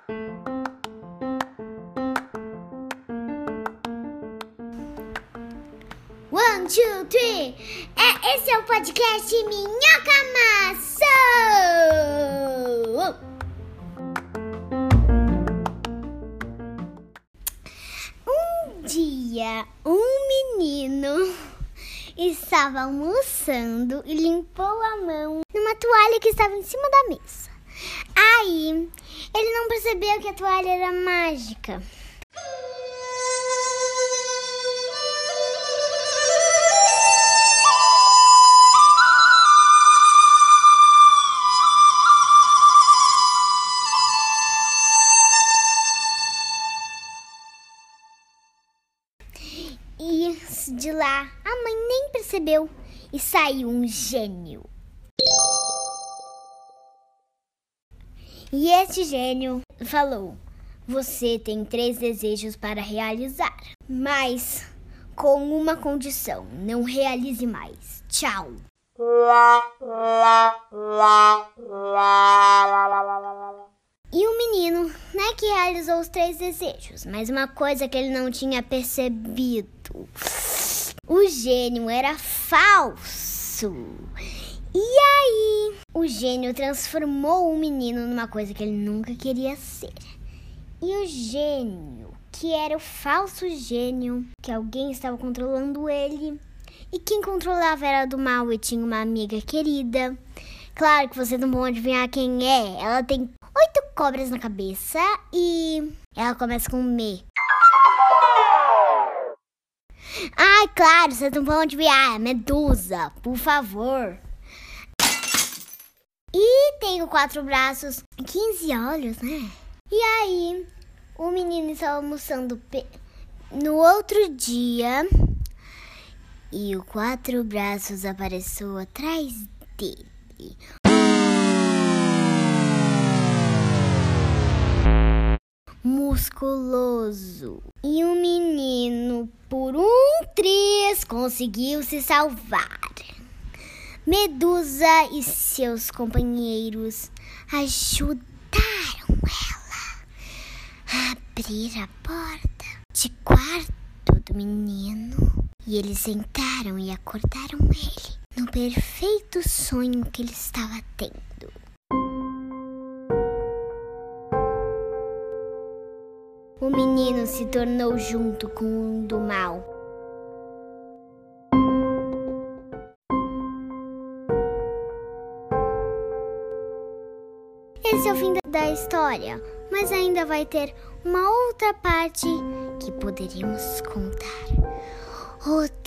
One, two, three. Esse é o podcast Minhoca Maçã. Um dia, um menino estava almoçando e limpou a mão numa toalha que estava em cima da mesa. Aí, ele não percebeu que a toalha era mágica. E de lá, a mãe nem percebeu e saiu um gênio. E esse gênio falou: você tem 3 desejos para realizar, mas com uma condição: não realize mais. Tchau. E o menino, que realizou os 3 desejos, mas uma coisa que ele não tinha percebido: o gênio era falso. E aí, o gênio transformou o menino numa coisa que ele nunca queria ser. E o gênio, que era o falso gênio, que alguém estava controlando ele, e quem controlava era do mal e tinha uma amiga querida. Claro que vocês não vão adivinhar quem é. Ela tem 8 cobras na cabeça e ela começa com M. Ai, claro, vocês não vão adivinhar. É Medusa, por favor. E tem 4 braços, 15 olhos, né? E aí, o menino estava almoçando no outro dia e o 4 braços apareceu atrás dele. Musculoso. E o menino, por um triz, conseguiu se salvar. Medusa e seus companheiros ajudaram ela a abrir a porta de quarto do menino. E eles sentaram e acordaram ele no perfeito sonho que ele estava tendo. O menino se tornou junto com o do mal. Esse é o fim da história, mas ainda vai ter uma outra parte que poderíamos contar.